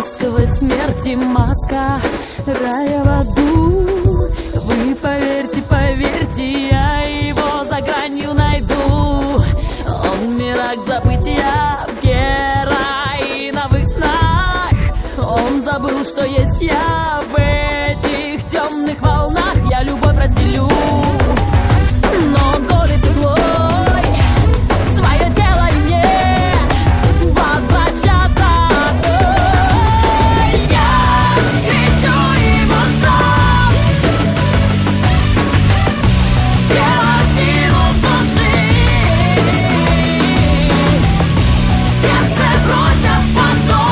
Сквозь смерти маска рая в аду. Вы поверьте, поверьте, я его за гранью найду. Он мирак забытия в героиновых снах. Он забыл, что есть я в этих темных волнах. Я любовь разделю, но горе петлой свое тело мне возвращаться. Я кричу его стоп, тело снимут души, сердце бросят в поток.